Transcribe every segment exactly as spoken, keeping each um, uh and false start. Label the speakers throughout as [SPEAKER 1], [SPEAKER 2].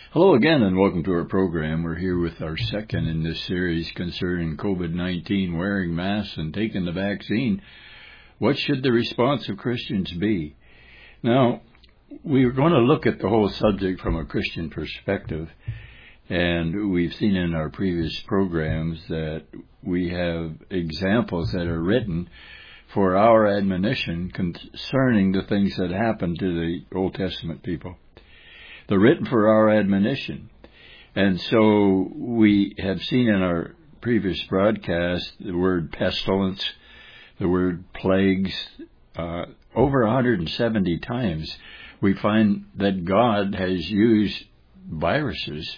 [SPEAKER 1] Hello again and welcome to our program. We're here with our second in this series concerning COVID nineteen, wearing masks and taking the vaccine. What should the response of Christians be? Now, we're going to look at the whole subject from a Christian perspective, and we've seen in our previous programs that we have examples that are written for our admonition concerning the things that happened to the Old Testament people. They're written for our admonition. And so we have seen in our previous broadcast the word pestilence, the word plagues, uh, over one hundred seventy times. We find that God has used viruses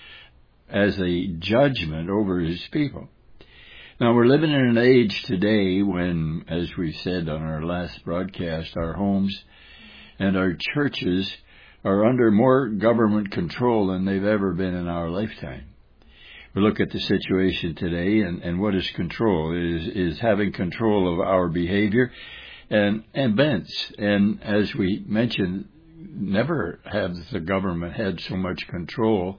[SPEAKER 1] as a judgment over his people. Now, we're living in an age today when, as we said on our last broadcast, our homes and our churches are under more government control than they've ever been in our lifetime. We look at the situation today, and, and what is control? It is, is having control of our behavior and events. And as we mentioned, never has the government had so much control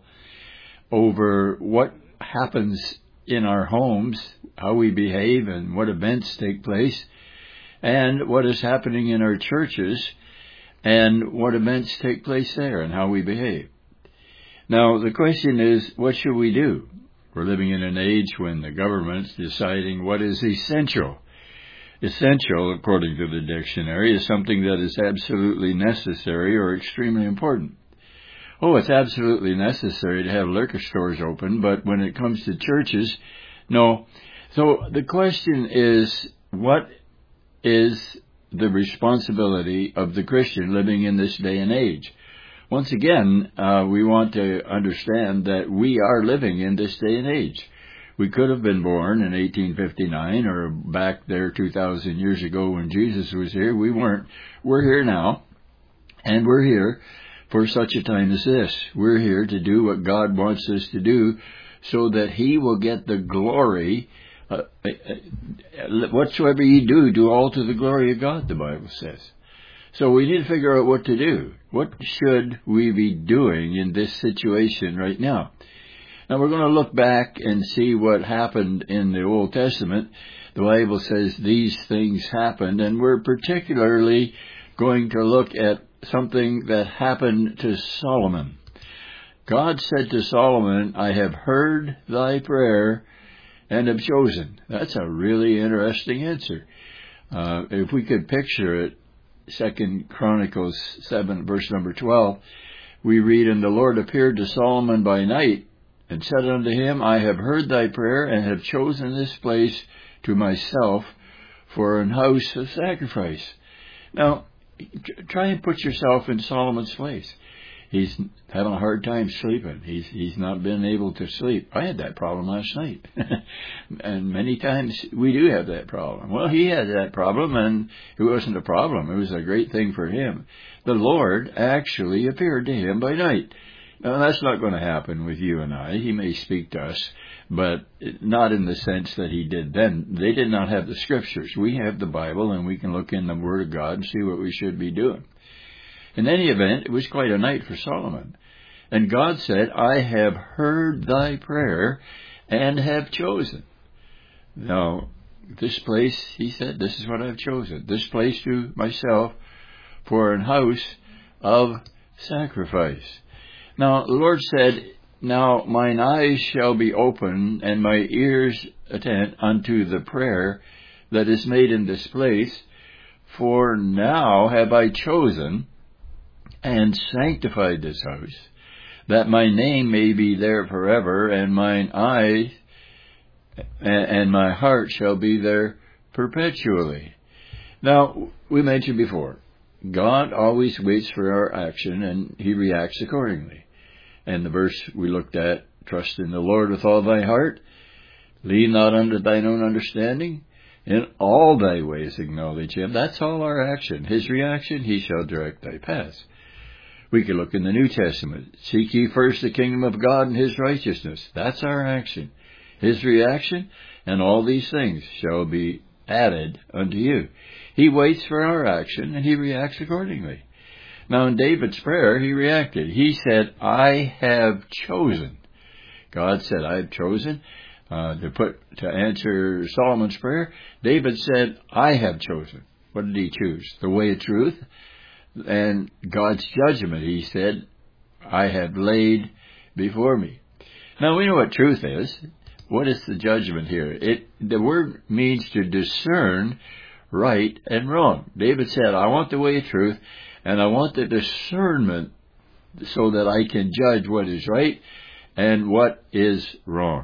[SPEAKER 1] over what happens in our homes, how we behave, and what events take place, and what is happening in our churches, and what events take place there and how we behave. Now, the question is, what should we do? We're living in an age when the government's deciding what is essential. Essential, according to the dictionary, is something that is absolutely necessary or extremely important. Oh, it's absolutely necessary to have liquor stores open, but when it comes to churches, no. So the question is, what is the responsibility of the Christian living in this day and age? Once again, uh, we want to understand that we are living in this day and age. We could have been born in eighteen fifty-nine or back there two thousand years ago when Jesus was here. We weren't. We're here now, and we're here for such a time as this. We're here to do what God wants us to do so that he will get the glory. Uh, whatsoever ye do, do all to the glory of God, the Bible says. So we need to figure out what to do. What should we be doing in this situation right now? Now we're going to look back and see what happened in the Old Testament. The Bible says these things happened, and we're particularly going to look at something that happened to Solomon. God said to Solomon, I have heard thy prayer and have chosen. That's a really interesting answer. Uh, if we could picture it, Second Chronicles seven, verse number twelve, we read, And the Lord appeared to Solomon by night, and said unto him, I have heard thy prayer, and have chosen this place to myself for an house of sacrifice. Now, try and put yourself in Solomon's place. He's having a hard time sleeping. He's he's not been able to sleep. I had that problem last night. And many times we do have that problem. Well, he had that problem, and it wasn't a problem. It was a great thing for him. The Lord actually appeared to him by night. Now, that's not going to happen with you and I. He may speak to us, but not in the sense that he did then. They did not have the Scriptures. We have the Bible, and we can look in the Word of God and see what we should be doing. In any event, it was quite a night for Solomon. And God said, I have heard thy prayer and have chosen. Now, this place, he said, this is what I've chosen. This place to myself for an house of sacrifice. Now, the Lord said, Now mine eyes shall be open and my ears attend unto the prayer that is made in this place. For now have I chosen and sanctified this house, that my name may be there forever, and mine eyes and my heart shall be there perpetually. Now, we mentioned before, God always waits for our action, and he reacts accordingly. And the verse we looked at, trust in the Lord with all thy heart, lean not unto thine own understanding, in all thy ways acknowledge him. That's all our action. His reaction, he shall direct thy paths. We could look in the New Testament. Seek ye first the kingdom of God and his righteousness. That's our action. His reaction, and all these things shall be added unto you. He waits for our action, and he reacts accordingly. Now, in David's prayer, he reacted. He said, I have chosen. God said, I have chosen. Uh, to put, to answer Solomon's prayer, David said, I have chosen. What did he choose? The way of truth and God's judgment, he said, I have laid before me. Now, we know what truth is. What is the judgment here? It, the word means to discern right and wrong. David said, I want the way of truth, and I want the discernment so that I can judge what is right and what is wrong.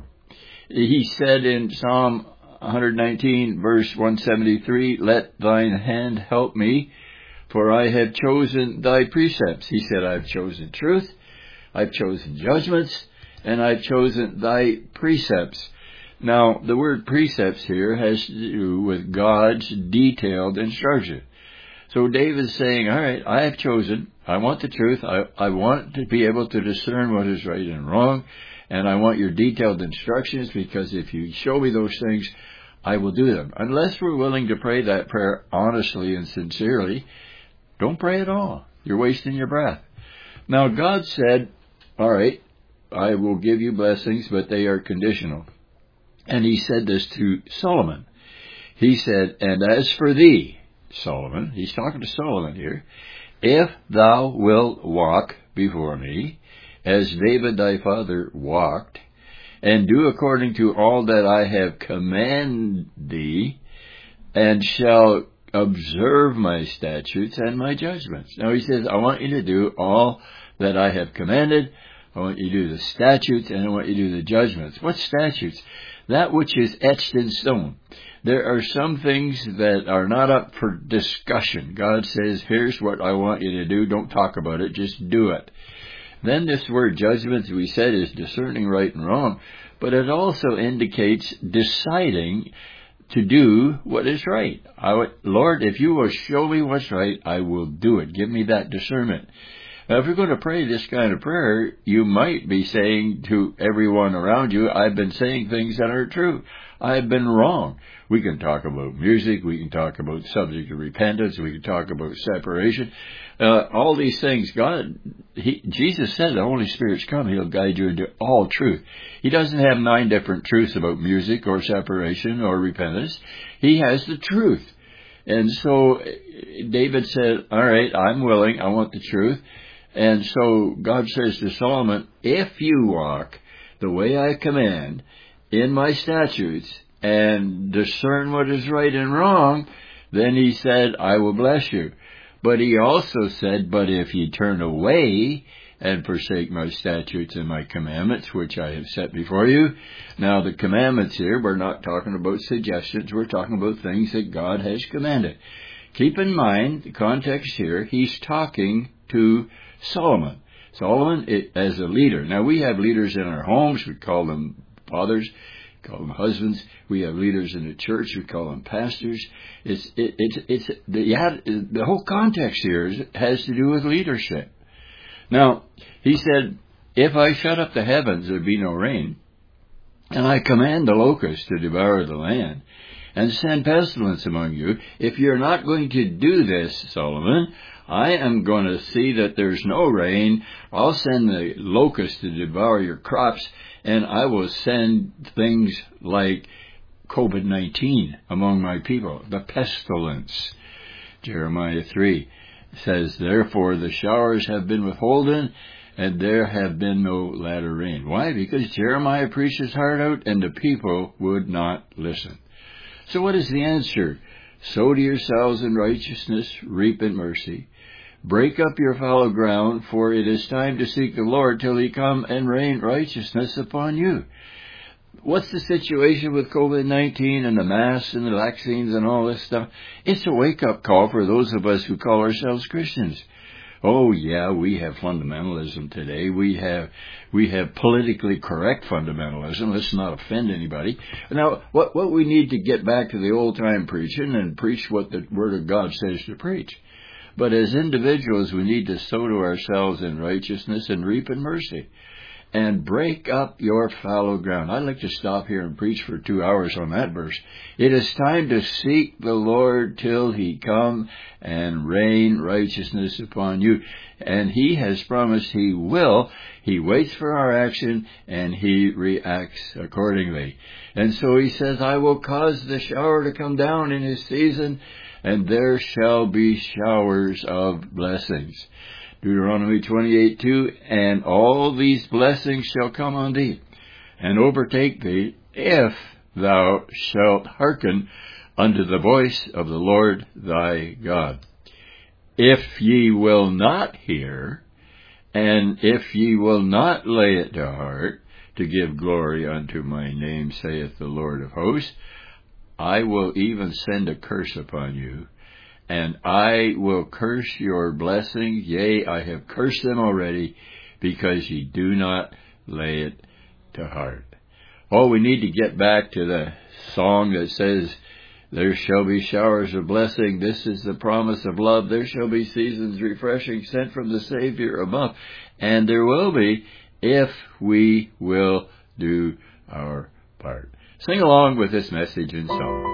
[SPEAKER 1] He said in Psalm one nineteen, verse one seventy-three, let thine hand help me, for I have chosen thy precepts. He said, I've chosen truth, I've chosen judgments, and I've chosen thy precepts. Now, the word precepts here has to do with God's detailed instruction. So David's saying, all right, I have chosen, I want the truth, I, I want to be able to discern what is right and wrong, and I want your detailed instructions, because if you show me those things, I will do them. Unless we're willing to pray that prayer honestly and sincerely, don't pray at all. You're wasting your breath. Now, God said, all right, I will give you blessings, but they are conditional. And he said this to Solomon. He said, and as for thee, Solomon, he's talking to Solomon here, if thou wilt walk before me, as David thy father walked, and do according to all that I have commanded thee, and shall observe my statutes and my judgments. Now he says, I want you to do all that I have commanded. I want you to do the statutes, and I want you to do the judgments. What statutes? That which is etched in stone. There are some things that are not up for discussion. God says, here's what I want you to do. Don't talk about it. Just do it. Then this word judgment, we said, is discerning right and wrong. But it also indicates deciding to do what is right. I would, Lord, if you will show me what's right, I will do it. Give me that discernment. Now, if you're going to pray this kind of prayer, you might be saying to everyone around you, I've been saying things that are true. I've been wrong. We can talk about music. We can talk about subject of repentance. We can talk about separation. Uh, all these things, God, he, Jesus said the Holy Spirit's come. He'll guide you into all truth. He doesn't have nine different truths about music or separation or repentance. He has the truth. And so David said, all right, I'm willing. I want the truth. And so God says to Solomon, if you walk the way I command in my statutes and discern what is right and wrong, then he said, I will bless you. But he also said, but if ye turn away and forsake my statutes and my commandments, which I have set before you. Now, the commandments here, we're not talking about suggestions. We're talking about things that God has commanded. Keep in mind, the context here, he's talking to Solomon. Solomon it, as a leader. Now, we have leaders in our homes. We call them fathers. We call them husbands. We have leaders in the church. We call them pastors. It's it, it's it's the yeah, the whole context here is, has to do with leadership. Now, he said, if I shut up the heavens, there be no rain, and I command the locusts to devour the land, and send pestilence among you, if you're not going to do this, Solomon, I am going to see that there's no rain. I'll send the locusts to devour your crops, and I will send things like COVID nineteen among my people, the pestilence. Jeremiah three says, therefore the showers have been withholden, and there have been no latter rain. Why? Because Jeremiah preached his heart out, and the people would not listen. So what is the answer? Sow to yourselves in righteousness, reap in mercy. Break up your fallow ground, for it is time to seek the Lord till he come and rain righteousness upon you. What's the situation with COVID nineteen and the masks and the vaccines and all this stuff? It's a wake-up call for those of us who call ourselves Christians. Oh, yeah, we have fundamentalism today. We have we have politically correct fundamentalism. Let's not offend anybody. Now, what, what we need to get back to the old-time preaching and preach what the Word of God says to preach. But as individuals, we need to sow to ourselves in righteousness and reap in mercy. and break up your fallow ground. I'd like to stop here and preach for two hours on that verse. It is time to seek the Lord till he come and rain righteousness upon you. And he has promised he will. He waits for our action and he reacts accordingly. And so he says, I will cause the shower to come down in his season, and there shall be showers of blessings. Deuteronomy twenty-eight two, and all these blessings shall come on thee, and overtake thee, if thou shalt hearken unto the voice of the Lord thy God. If ye will not hear, and if ye will not lay it to heart, to give glory unto my name, saith the Lord of hosts, I will even send a curse upon you, and I will curse your blessings. Yea, I have cursed them already, because ye do not lay it to heart. Oh, we need to get back to the song that says, there shall be showers of blessing. This is the promise of love. There shall be seasons refreshing sent from the Savior above. And there will be, if we will do our part. Sing along with this message in song.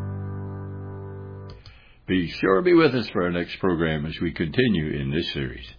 [SPEAKER 1] Be sure to be with us for our next program as we continue in this series.